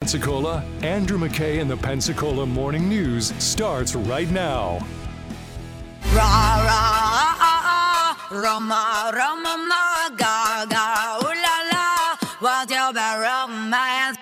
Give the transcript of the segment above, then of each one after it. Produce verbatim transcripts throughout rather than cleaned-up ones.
Pensacola? Andrew McKay and the Pensacola Morning News starts right now. Ra ra Roma Roma ga ga ooh la la, what's your bad romance?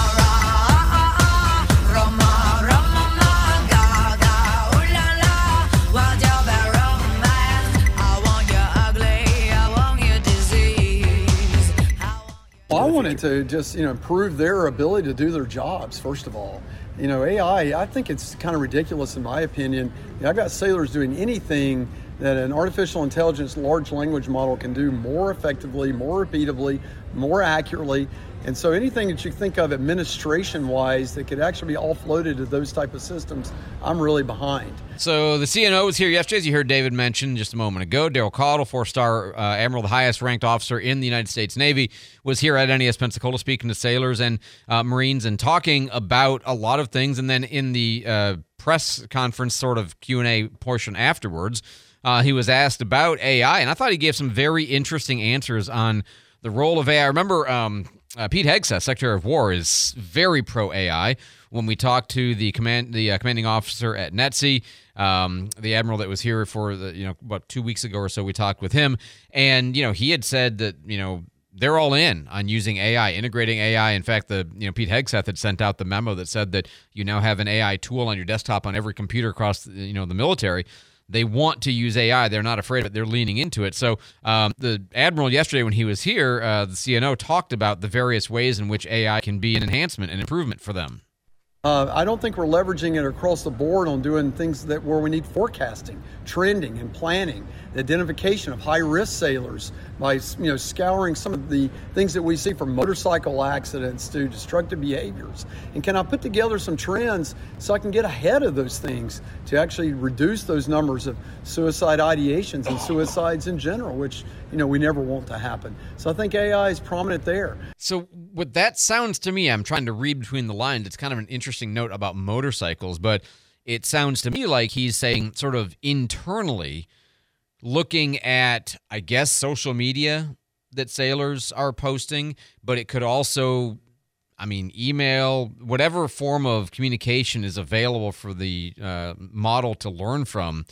Well, I wanted to just, you know, improve their ability to do their jobs, first of all. You know, A I, I think it's kind of ridiculous in my opinion. You know, I've got sailors doing anything that an artificial intelligence large language model can do more effectively, more repeatably, more accurately. And so anything that you think of administration-wise that could actually be offloaded to those type of systems, I'm really behind. So the C N O was here yesterday, as you heard David mention just a moment ago. Daryl Caudle, four-star uh, admiral, the highest-ranked officer in the United States Navy, was here at N A S Pensacola speaking to sailors and uh, Marines and talking about a lot of things. And then in the uh, press conference sort of Q and A portion afterwards, uh, he was asked about A I, and I thought he gave some very interesting answers on the role of A I. Remember, um, uh, Pete Hegseth, Secretary of War, is very pro-A I. When we talked to the command, the uh, commanding officer at N E T S I, um, the admiral that was here for the, you know, about two weeks ago or so, we talked with him, and you know, he had said that, you know, they're all in on using A I, integrating A I. In fact, the you know Pete Hegseth had sent out the memo that said that you now have an A I tool on your desktop on every computer across the, you know the military. They want to use A I. They're not afraid of it. They're leaning into it. So um, the admiral yesterday when he was here, uh, the C N O talked about the various ways in which A I can be an enhancement and improvement for them. Uh, I don't think we're leveraging it across the board on doing things that where we need forecasting, trending, and planning, the identification of high-risk sailors by you know scouring some of the things that we see from motorcycle accidents to destructive behaviors. And can I put together some trends so I can get ahead of those things to actually reduce those numbers of suicide ideations and suicides in general, which you know we never want to happen. So I think A I is prominent there. So what that sounds to me, I'm trying to read between the lines. It's kind of an interesting note about motorcycles, but it sounds to me like he's saying sort of internally looking at, I guess, social media that sailors are posting, but it could also, I mean, email, whatever form of communication is available for the uh, model to learn from,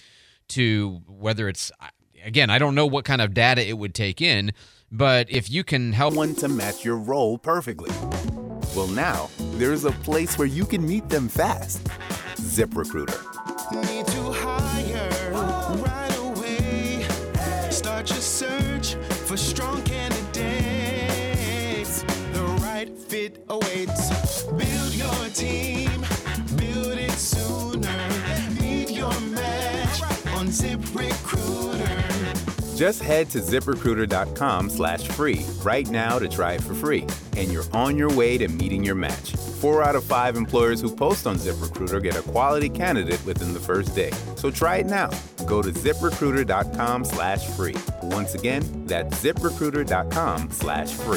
to whether it's, again, I don't know what kind of data it would take in, but if you can help one to match your role perfectly. Well, now there's a place where you can meet them fast. ZipRecruiter. Need to hire right away. Start your search for strong candidates. The right fit awaits. Build your team. Build it sooner. Meet your match on ZipRecruiter. Just head to ZipRecruiter.com slash free right now to try it for free. And you're on your way to meeting your match. Four out of five employers who post on ZipRecruiter get a quality candidate within the first day. So try it now. Go to ZipRecruiter.com slash free. Once again, that's ZipRecruiter.com slash free.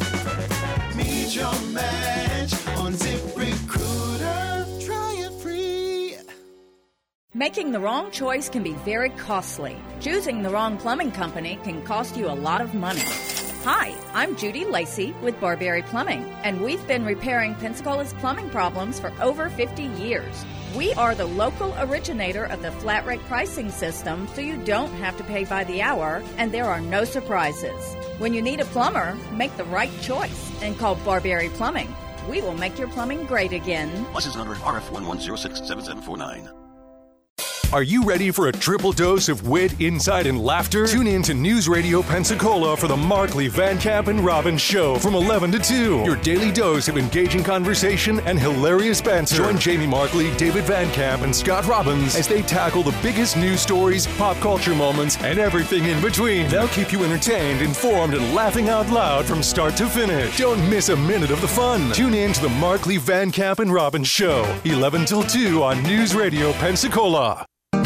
Meet your match on ZipRecruiter. Try it free. Making the wrong choice can be very costly. Choosing the wrong plumbing company can cost you a lot of money. Hi, I'm Judy Lacey with Barberry Plumbing, and we've been repairing Pensacola's plumbing problems for over fifty years. We are the local originator of the flat rate pricing system, so you don't have to pay by the hour, and there are no surprises. When you need a plumber, make the right choice and call Barberry Plumbing. We will make your plumbing great again. License number R F one one zero six seven seven four nine. Are you ready for a triple dose of wit, insight, and laughter? Tune in to News Radio Pensacola for the Markley, Van Camp, and Robbins Show from eleven to two. Your daily dose of engaging conversation and hilarious banter. Join Jamie Markley, David Van Camp, and Scott Robbins as they tackle the biggest news stories, pop culture moments, and everything in between. They'll keep you entertained, informed, and laughing out loud from start to finish. Don't miss a minute of the fun. Tune in to the Markley, Van Camp, and Robbins Show, eleven till two on News Radio Pensacola.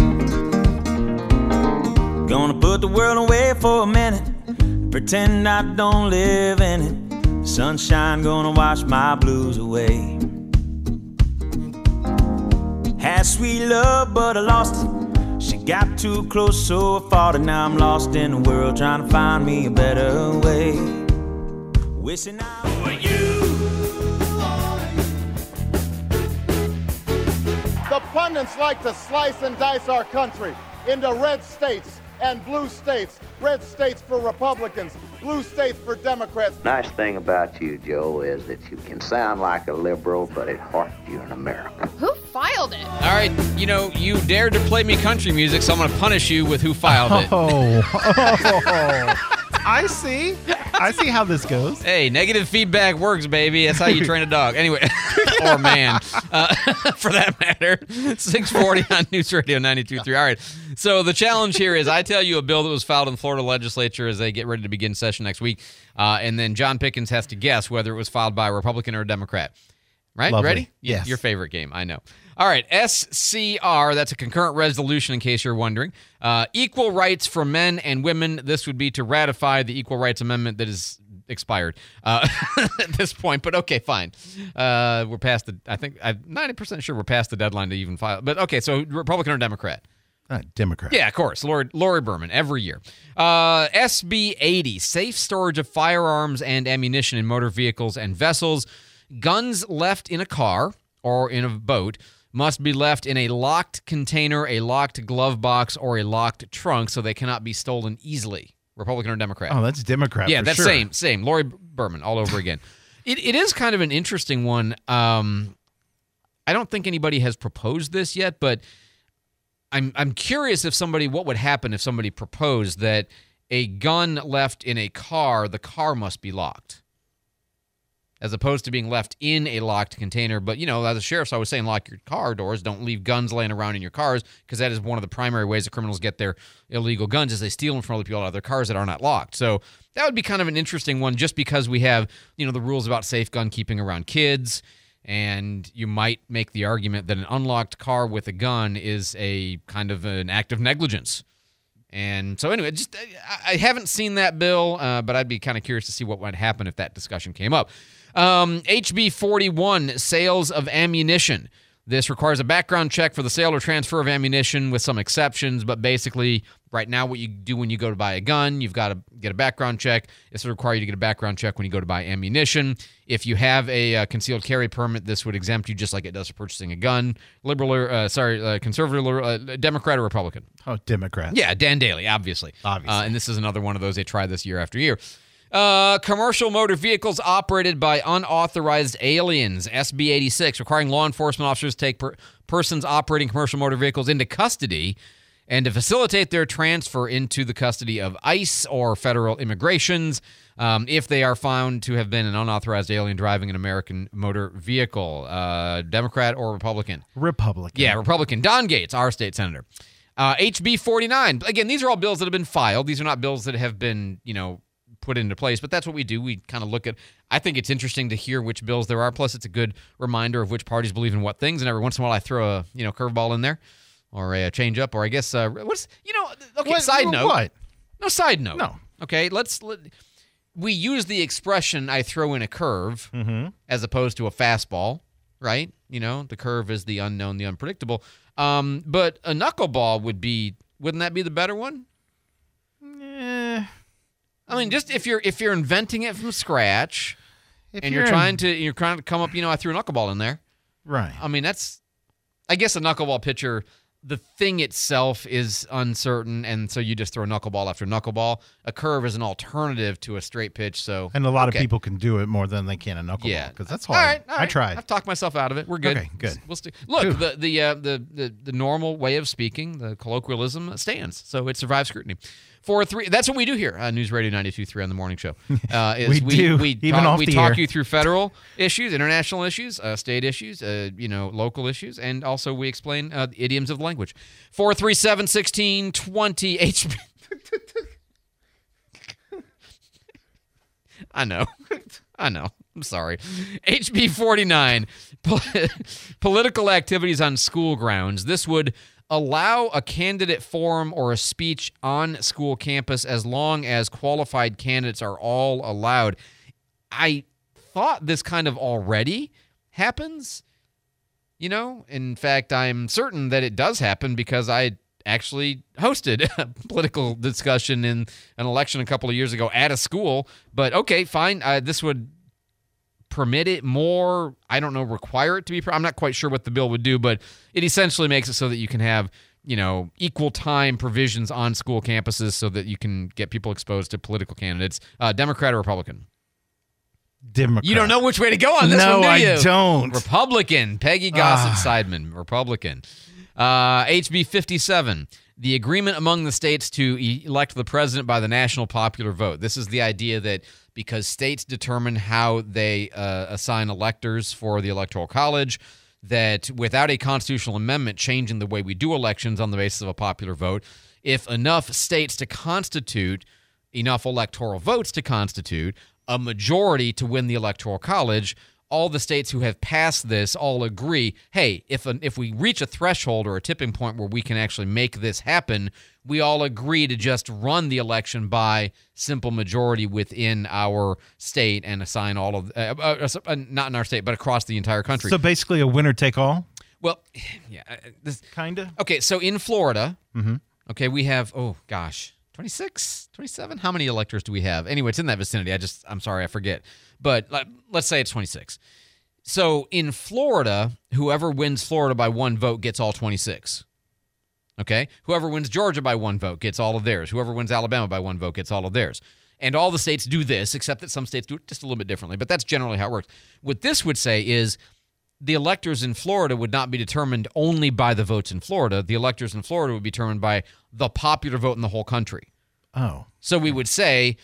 Gonna put the world away for a minute, pretend I don't live in it. The sunshine gonna wash my blues away. Had sweet love, but I lost it. She got too close, so I fought it. Now I'm lost in the world, trying to find me a better way. Wishing I were you. pundits like to slice and dice our country into red states and blue states. Red states for Republicans, blue states for Democrats. Nice thing about you, Joe, is that you can sound like a liberal, but at heart you're an American. Who filed it? All right, you know, you dared to play me country music, so I'm going to punish you with who filed it. Oh, oh. I see. I see how this goes. Hey, negative feedback works, baby. That's how you train a dog. Anyway, or man, uh, for that matter. six forty on News Radio ninety-two point three. All right, so the challenge here is I tell you a bill that was filed in the Florida legislature as they get ready to begin session next week, uh, and then John Pickens has to guess whether it was filed by a Republican or a Democrat. Right? Lovely. Ready? Yes. Your favorite game, I know. All right, S C R, that's a concurrent resolution in case you're wondering. Uh, equal rights for men and women. This would be to ratify the Equal Rights Amendment that is expired uh, at this point, but okay, fine. Uh, we're past the, I think, I'm ninety percent sure we're past the deadline to even file. But okay, so Republican or Democrat? Uh, Democrat. Yeah, of course. Lori, Lori Berman, every year. Uh, S B eighty, safe storage of firearms and ammunition in motor vehicles and vessels. Guns left in a car or in a boat must be left in a locked container, a locked glove box, or a locked trunk so they cannot be stolen easily. Republican or Democrat? Oh, that's Democrat. Yeah, for that's sure. same, same. Lori Berman, all over again. it It is kind of an interesting one. Um, I don't think anybody has proposed this yet, but I'm I'm curious if somebody, what would happen if somebody proposed that a gun left in a car, the car must be locked, as opposed to being left in a locked container. But, you know, as the sheriff's always saying, lock your car doors. Don't leave guns laying around in your cars, because that is one of the primary ways that criminals get their illegal guns is they steal them from other people out of their cars that are not locked. So that would be kind of an interesting one just because we have, you know, the rules about safe gun keeping around kids. And you might make the argument that an unlocked car with a gun is a kind of an act of negligence. And so anyway, just I, I haven't seen that bill, uh, but I'd be kind of curious to see what might happen if that discussion came up. Um, H B forty-one, sales of ammunition. This requires a background check for the sale or transfer of ammunition with some exceptions, but basically right now what you do when you go to buy a gun, you've got to get a background check. It's going to require you to get a background check when you go to buy ammunition. If you have a uh, concealed carry permit, this would exempt you just like it does for purchasing a gun. Liberal, or, uh, sorry, uh, conservative, uh, Democrat or Republican? Oh, Democrat. Yeah, Dan Daly, obviously. Obviously. Uh, and this is another one of those they try this year after year. Uh, commercial motor vehicles operated by unauthorized aliens, S B eighty-six, requiring law enforcement officers to take per- persons operating commercial motor vehicles into custody and to facilitate their transfer into the custody of ICE or federal immigrations um, if they are found to have been an unauthorized alien driving an American motor vehicle. Uh, Democrat or Republican? Republican. Yeah, Republican. Don Gates, our state senator. Uh, H B forty-nine. Again, these are all bills that have been filed. These are not bills that have been, you know, put into place, but that's what we do. We kind of look at, I think it's interesting to hear which bills there are, plus it's a good reminder of which parties believe in what things, and every once in a while I throw a, you know, curveball in there, or a, a change up, or I guess, uh, what's, you know, okay, what, side note. What? No, side note. No. Okay, let's, let, we use the expression, I throw in a curve, mm-hmm. as opposed to a fastball, right? You know, the curve is the unknown, the unpredictable. Um, but a knuckleball would be, wouldn't that be the better one? Eh. I mean, just if you're if you're inventing it from scratch, if and you're, you're trying in, to you're trying to come up, you know, I threw a knuckleball in there. Right. I mean, that's, I guess a knuckleball pitcher, the thing itself is uncertain, and so you just throw a knuckleball after knuckleball. A curve is an alternative to a straight pitch, so and a lot okay. of people can do it more than they can a knuckleball. Yeah, because that's hard. All right, all right. I tried. I've talked myself out of it. We're good. Okay, good. We'll st- Look, Whew. the the, uh, the the the normal way of speaking, the colloquialism stands, so it survives scrutiny. Four three. That's what we do here on News Radio ninety-two point three on the morning show. Uh, is we, we do. We Even talk, off we the talk air. you through federal issues, international issues, uh, state issues, uh, you know, local issues, and also we explain uh, the idioms of the language. Four three seven sixteen twenty H B. I know. I know. I'm sorry. H B forty-nine. Pol- political activities on school grounds. This would allow a candidate forum or a speech on school campus as long as qualified candidates are all allowed. I thought this kind of already happens. You know, in fact, I'm certain that it does happen because I actually hosted a political discussion in an election a couple of years ago at a school. But okay, fine. Uh, this would permit it more. I don't know, require it to be. I'm not quite sure what the bill would do, but it essentially makes it so that you can have, you know, equal time provisions on school campuses so that you can get people exposed to political candidates. Uh, Democrat or Republican? Democrat. You don't know which way to go on this no, one, do you? I don't. Republican. Peggy Gossett Seidman, Republican. Uh, H B fifty-seven. The agreement among the states to elect the president by the national popular vote. This is the idea that because states determine how they uh, assign electors for the Electoral College, that without a constitutional amendment changing the way we do elections on the basis of a popular vote, if enough states to constitute, enough electoral votes to constitute a majority to win the Electoral College, all the states who have passed this all agree, hey, if an, if we reach a threshold or a tipping point where we can actually make this happen, we all agree to just run the election by simple majority within our state and assign all of, uh, uh, uh, not in our state, but across the entire country. So basically a winner take all? Well, yeah. This, kind of. Okay, so in Florida, mm-hmm. okay, we have, oh gosh, twenty-six, twenty-seven? How many electors do we have? Anyway, it's in that vicinity. I just, I'm sorry, I forget. But let's say it's twenty-six. So in Florida, whoever wins Florida by one vote gets all twenty-six. Okay? Whoever wins Georgia by one vote gets all of theirs. Whoever wins Alabama by one vote gets all of theirs. And all the states do this, except that some states do it just a little bit differently. But that's generally how it works. What this would say is the electors in Florida would not be determined only by the votes in Florida. The electors in Florida would be determined by the popular vote in the whole country. Oh. So we would say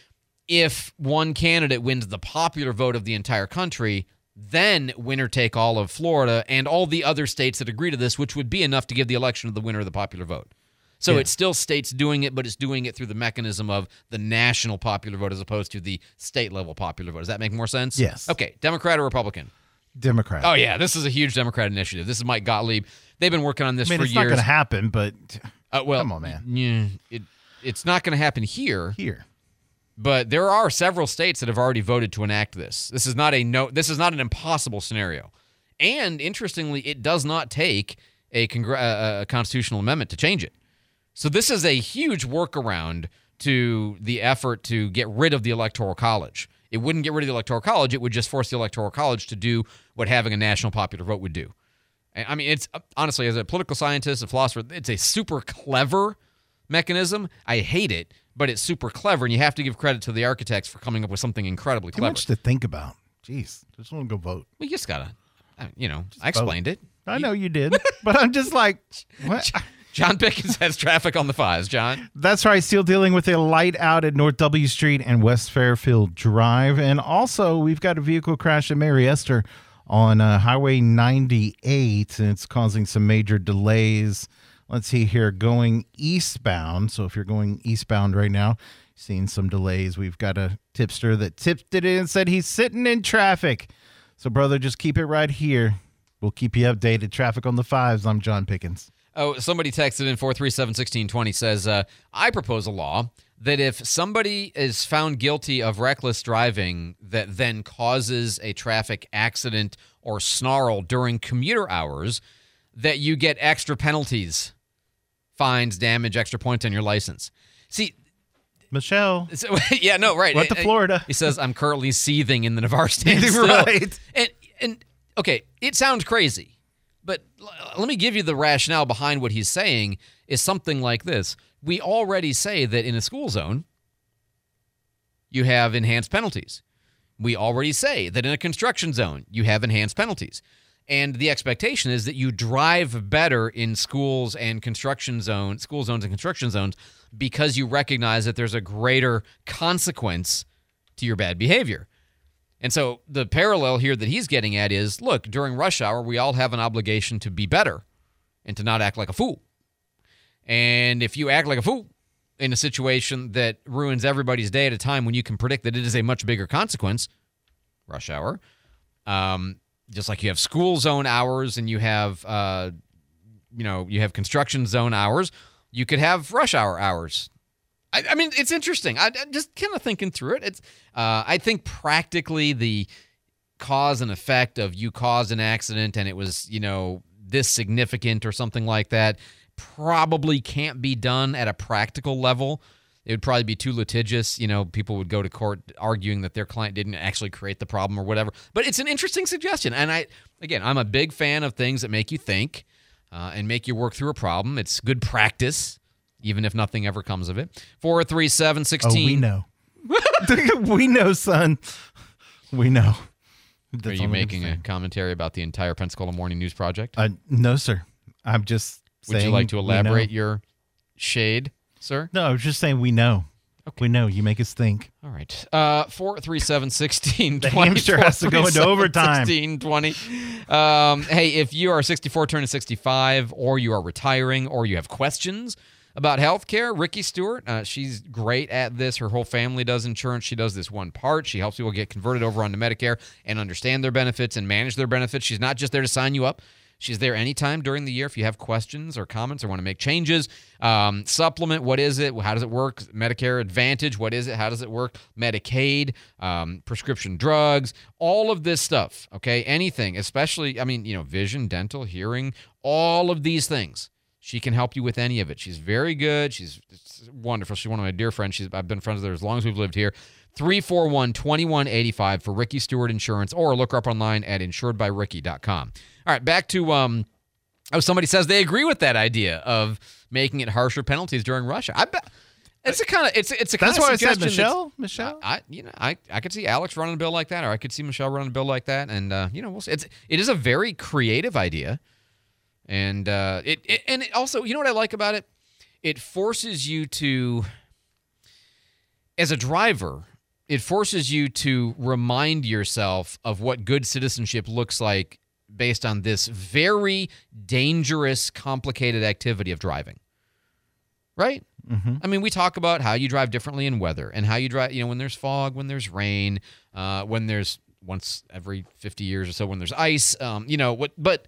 if one candidate wins the popular vote of the entire country, then winner take all of Florida and all the other states that agree to this, which would be enough to give the election to the winner of the popular vote. So Yeah. it's still states doing it, but it's doing it through the mechanism of the national popular vote as opposed to the state-level popular vote. Does that make more sense? Yes. Okay, Democrat or Republican? Democrat. Oh, yeah, this is a huge Democrat initiative. This is Mike Gottlieb. They've been working on this I mean, for it's years. not going to happen, but Uh, well, come on, man. Yeah, it, it's not going to happen here. Here. But there are several states that have already voted to enact this. This is not a no. This is not an impossible scenario. And interestingly, it does not take a, congr- uh, a constitutional amendment to change it. So this is a huge workaround to the effort to get rid of the Electoral College. It wouldn't get rid of the Electoral College. It would just force the Electoral College to do what having a national popular vote would do. And, I mean, it's honestly, as a political scientist, a philosopher, it's a super clever mechanism. I hate it, but it's super clever, and you have to give credit to the architects for coming up with something incredibly Too clever. much to think about. Jeez. Just want to go vote. Well, you just gotta, you know, I explained it. I know you did, but I'm just like, what? John Pickens has traffic on the fives, John. That's right. Still dealing with a light out at North W Street and West Fairfield Drive. And also, we've got a vehicle crash at Mary Esther on uh, Highway ninety-eight, and it's causing some major delays. Let's see here, going eastbound. So if you're going eastbound right now, seeing some delays. We've got a tipster that tipped it in and said he's sitting in traffic. So, brother, just keep it right here. We'll keep you updated. Traffic on the fives. I'm John Pickens. Oh, somebody texted in four three seven, one six two zero says, uh, I propose a law that if somebody is found guilty of reckless driving that then causes a traffic accident or snarl during commuter hours, that you get extra penalties, fines, damage, extra points on your license. See, Michelle. So, yeah, no, right. What to Florida? He says, I'm currently seething in the Navarre standstill. Right. And, and, okay, it sounds crazy. But let me give you the rationale behind what he's saying is something like this. We already say that in a school zone, you have enhanced penalties. We already say that in a construction zone, you have enhanced penalties. And the expectation is that you drive better in schools and construction zones, school zones and construction zones, because you recognize that there's a greater consequence to your bad behavior. And so the parallel here that he's getting at is, look, during rush hour, we all have an obligation to be better and to not act like a fool. And if you act like a fool in a situation that ruins everybody's day at a time when you can predict that it is a much bigger consequence, rush hour, um, just like you have school zone hours and you have, uh, you know, you have construction zone hours, you could have rush hour hours. I, I mean, it's interesting. I, I just kind of thinking through it. It's, uh, I think practically the cause and effect of you caused an accident and it was, you know, this significant or something like that probably can't be done at a practical level. It would probably be too litigious. You know, people would go to court arguing that their client didn't actually create the problem or whatever. But it's an interesting suggestion. And I, again, I'm a big fan of things that make you think uh, and make you work through a problem. It's good practice, even if nothing ever comes of it. four three seven, one six. Oh, we know. We know, son. We know. That's Are you making a commentary about the entire Pensacola Morning News Project? Uh, no, sir. I'm just Would saying. you like to elaborate we know. your shade, sir? No, I was just saying we know. Okay. We know. You make us think. All right. Uh, four three seven, one six, two zero. The hamster has to go into overtime. sixteen twenty. Um, hey, if you are sixty-four turning sixty-five, or you are retiring, or you have questions about healthcare, Ricky Stewart, uh, she's great at this. Her whole family does insurance. She does this one part. She helps people get converted over onto Medicare and understand their benefits and manage their benefits. She's not just there to sign you up. She's there anytime during the year if you have questions or comments or want to make changes. Um, supplement, what is it? How does it work? Medicare Advantage, what is it? How does it work? Medicaid, um, prescription drugs, all of this stuff, okay? Anything, especially, I mean, you know, vision, dental, hearing, all of these things. She can help you with any of it. She's very good. She's wonderful. She's one of my dear friends. She's, I've been friends with her as long as we've lived here. three four one, two one eight five for Ricky Stewart Insurance, or look her up online at insured by ricky dot com. All right, back to, um, oh, somebody says they agree with that idea of making it harsher penalties during rush hour. I bet it's a kind of it's it's a kind That's of why I said suggestion Michelle. Michelle. I, I you know I, I could see Alex running a bill like that, or I could see Michelle running a bill like that, and uh, you know we'll see. It's it is a very creative idea. And uh, it, it and it also, you know what I like about it? It forces you to, as a driver, it forces you to remind yourself of what good citizenship looks like based on this very dangerous, complicated activity of driving. Right? Mm-hmm. I mean, we talk about how you drive differently in weather and how you drive, you know, when there's fog, when there's rain, uh, when there's once every fifty years or so, when there's ice, um, you know, what, but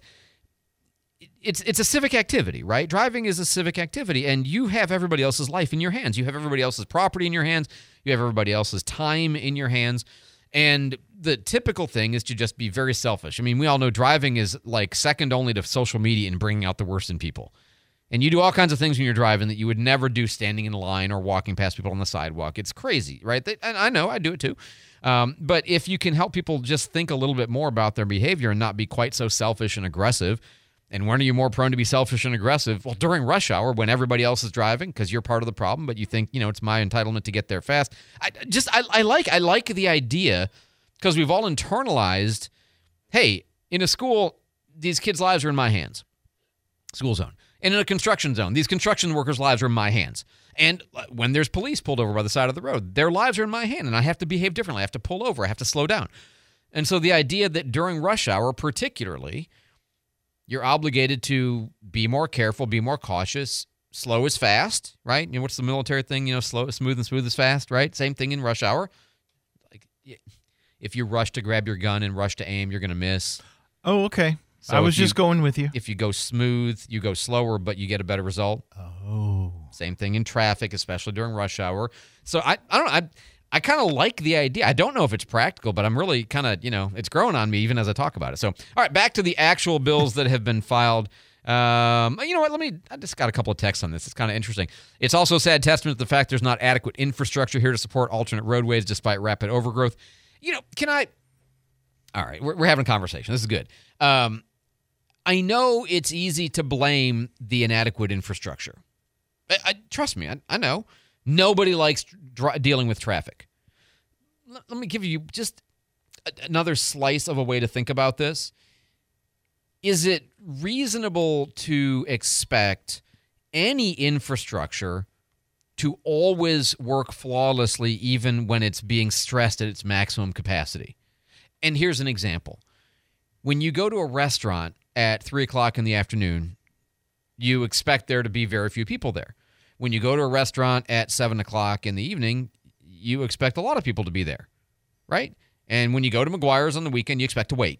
It's it's a civic activity, right? Driving is a civic activity, and you have everybody else's life in your hands. You have everybody else's property in your hands. You have everybody else's time in your hands. And the typical thing is to just be very selfish. I mean, we all know driving is like second only to social media in bringing out the worst in people. And you do all kinds of things when you're driving that you would never do standing in a line or walking past people on the sidewalk. It's crazy, right? They, and I know, I do it too. Um, but if you can help people just think a little bit more about their behavior and not be quite so selfish and aggressive. And when are you more prone to be selfish and aggressive? Well, during rush hour when everybody else is driving because you're part of the problem, but you think, you know, it's my entitlement to get there fast. I just, I, I like, I like the idea because we've all internalized, hey, in a school, these kids' lives are in my hands. School zone. And in a construction zone, these construction workers' lives are in my hands. And when there's police pulled over by the side of the road, their lives are in my hand and I have to behave differently. I have to pull over. I have to slow down. And so the idea that during rush hour particularly, you're obligated to be more careful, be more cautious. Slow is fast, right? You know, what's the military thing? You know, slow, smooth and smooth is fast, right? Same thing in rush hour. Like, if you rush to grab your gun and rush to aim, you're going to miss. Oh, okay. So I was you, just going with you. If you go smooth, you go slower, but you get a better result. Oh. Same thing in traffic, especially during rush hour. So I, I don't know. I, I kind of like the idea. I don't know if it's practical, but I'm really kind of, you know, it's growing on me even as I talk about it. So, all right, back to the actual bills that have been filed. Um, you know what? Let me, I just got a couple of texts on this. It's kind of interesting. It's also a sad testament to the fact there's not adequate infrastructure here to support alternate roadways despite rapid overgrowth. You know, can I, all right, we're, we're having a conversation. This is good. Um, I know it's easy to blame the inadequate infrastructure. I, I, trust me, I, I know. Nobody likes dr- dealing with traffic. L- let me give you just a- another slice of a way to think about this. Is it reasonable to expect any infrastructure to always work flawlessly even when it's being stressed at its maximum capacity? And here's an example. When you go to a restaurant at three o'clock in the afternoon, you expect there to be very few people there. When you go to a restaurant at seven o'clock in the evening, you expect a lot of people to be there, right? And when you go to McGuire's on the weekend, you expect to wait.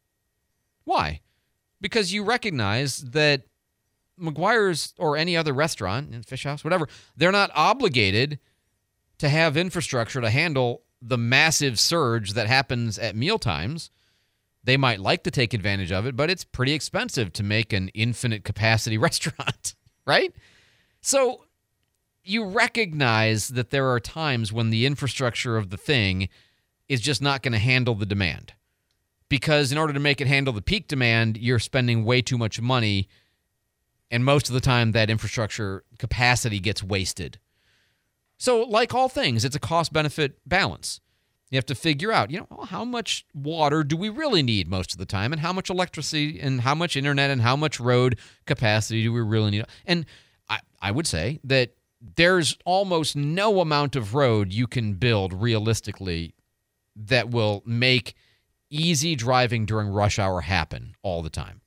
Why? Because you recognize that McGuire's or any other restaurant, Fish House, whatever, they're not obligated to have infrastructure to handle the massive surge that happens at mealtimes. They might like to take advantage of it, but it's pretty expensive to make an infinite capacity restaurant, right? So you recognize that there are times when the infrastructure of the thing is just not going to handle the demand. Because in order to make it handle the peak demand, you're spending way too much money, and most of the time that infrastructure capacity gets wasted. So like all things, it's a cost-benefit balance. You have to figure out, you know, well, how much water do we really need most of the time, and how much electricity and how much internet and how much road capacity do we really need? And I, I would say that there's almost no amount of road you can build realistically that will make easy driving during rush hour happen all the time.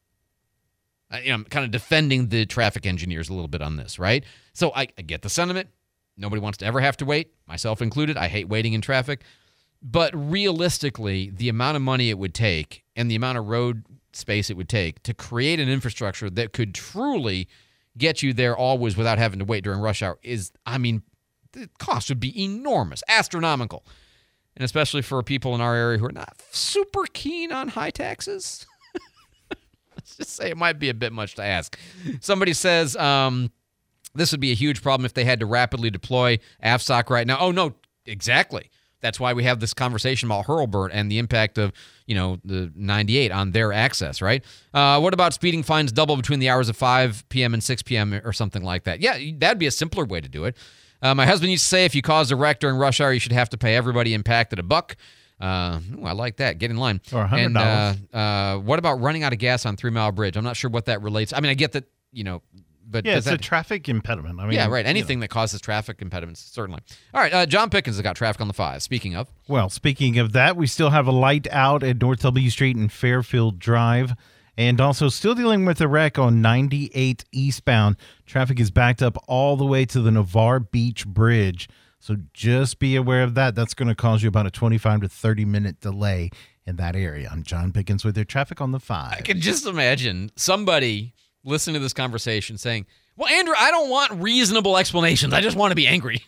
I, you know, I'm kind of defending the traffic engineers a little bit on this, right? So I, I get the sentiment. Nobody wants to ever have to wait, myself included. I hate waiting in traffic. But realistically, the amount of money it would take and the amount of road space it would take to create an infrastructure that could truly get you there always without having to wait during rush hour is, I mean, the cost would be enormous, astronomical. And especially for people in our area who are not super keen on high taxes. Let's just say it might be a bit much to ask. Somebody says um, this would be a huge problem if they had to rapidly deploy A F S O C right now. Oh, no, exactly. That's why we have this conversation about Hurlburt and the impact of, you know, the ninety-eight on their access, right? Uh, what about speeding fines double between the hours of five p.m. and six p.m. or something like that? Yeah, that'd be a simpler way to do it. Uh, my husband used to say if you caused a wreck during rush hour, you should have to pay everybody impacted a buck. Uh, ooh, I like that. Get in line. Or one hundred dollars. And uh, uh, what about running out of gas on Three Mile Bridge? I'm not sure what that relates. I mean, I get that, you know, but yeah, it's that, a traffic impediment. I mean, yeah, right. Anything you know. that causes traffic impediments, certainly. All right, uh, John Pickens has got traffic on the five. Speaking of. Well, speaking of that, we still have a light out at North W Street and Fairfield Drive. And also still dealing with a wreck on ninety-eight eastbound. Traffic is backed up all the way to the Navarre Beach Bridge. So just be aware of that. That's going to cause you about a twenty-five to thirty minute delay in that area. I'm John Pickens with your traffic on the five. I can just imagine somebody listening to this conversation saying, well, Andrew, I don't want reasonable explanations. I just want to be angry.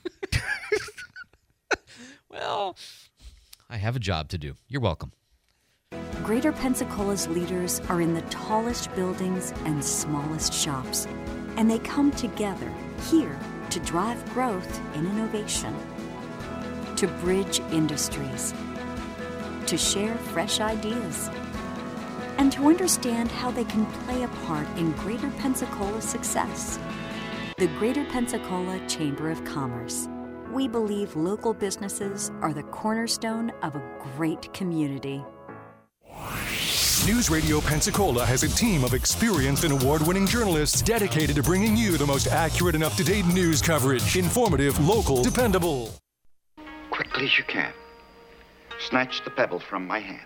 Well, I have a job to do. You're welcome. Greater Pensacola's leaders are in the tallest buildings and smallest shops, and they come together here to drive growth and innovation, to bridge industries, to share fresh ideas, and to understand how they can play a part in Greater Pensacola's success. The Greater Pensacola Chamber of Commerce. We believe local businesses are the cornerstone of a great community. News Radio Pensacola has a team of experienced and award-winning journalists dedicated to bringing you the most accurate and up-to-date news coverage. Informative, local, dependable. Quickly as you can. Snatch the pebble from my hand.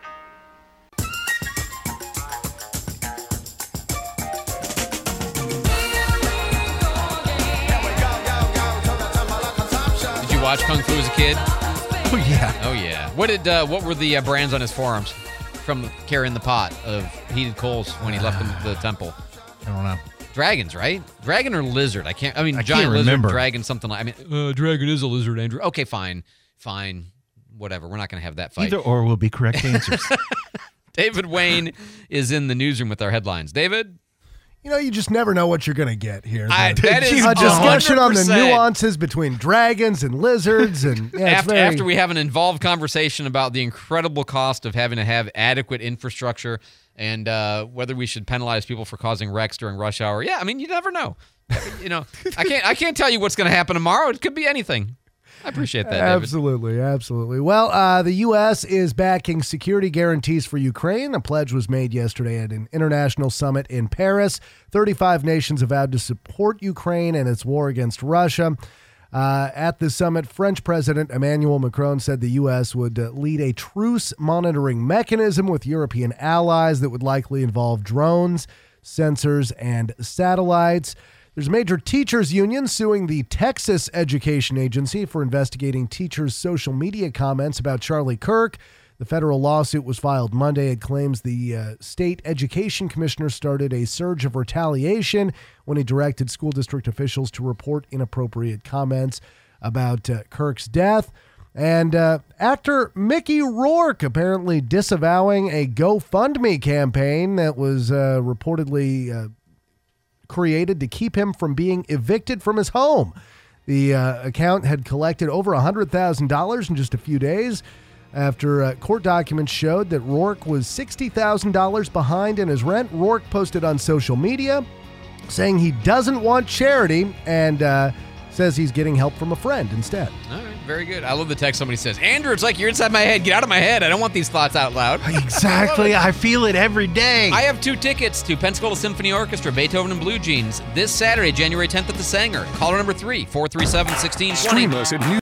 Did you watch Kung Fu as a kid? Oh, yeah. Oh, yeah. What did? Uh, what were the uh, brands on his forearms from carrying the pot of heated coals when he left the, the temple? I don't know. Dragons, right? Dragon or lizard? I can't. I mean, I giant can't lizard, remember. dragon, something like. I mean, uh, dragon is a lizard, Andrew. Okay, fine, fine, whatever. We're not going to have that fight. Either or will be correct answers. David Wayne is in the newsroom with our headlines. David? You know, you just never know what you're going to get here. I, that is a discussion on the one hundred percent nuances between dragons and lizards. and yeah, it's after, very... after we have an involved conversation about the incredible cost of having to have adequate infrastructure and uh, whether we should penalize people for causing wrecks during rush hour. Yeah, I mean, you never know. You know, I can't I can't tell you what's going to happen tomorrow. It could be anything. I appreciate that, David. Absolutely, absolutely. Well, uh, the U S is backing security guarantees for Ukraine. A pledge was made yesterday at an international summit in Paris. thirty-five nations have vowed to support Ukraine and its war against Russia. Uh, at the summit, French President Emmanuel Macron said the U S would uh, lead a truce monitoring mechanism with European allies that would likely involve drones, sensors, and satellites. There's a major teachers union suing the Texas Education Agency for investigating teachers' social media comments about Charlie Kirk. The federal lawsuit was filed Monday. It claims the uh, state education commissioner started a surge of retaliation when he directed school district officials to report inappropriate comments about uh, Kirk's death. And uh, actor Mickey Rourke apparently disavowing a GoFundMe campaign that was uh, reportedly uh, created to keep him from being evicted from his home. The uh, account had collected over one hundred thousand dollars in just a few days after uh, court documents showed that Rourke was sixty thousand dollars behind in his rent. Rourke posted on social media saying he doesn't want charity and uh, says he's getting help from a friend instead. All right, very good. I love the text somebody says, Andrew, it's like you're inside my head. Get out of my head. I don't want these thoughts out loud. Exactly. I feel it every day. I have two tickets to Pensacola Symphony Orchestra, Beethoven and Blue Jeans, this Saturday, January tenth at the Sanger. Caller number three, four three seven, one six two zero. Stream us at News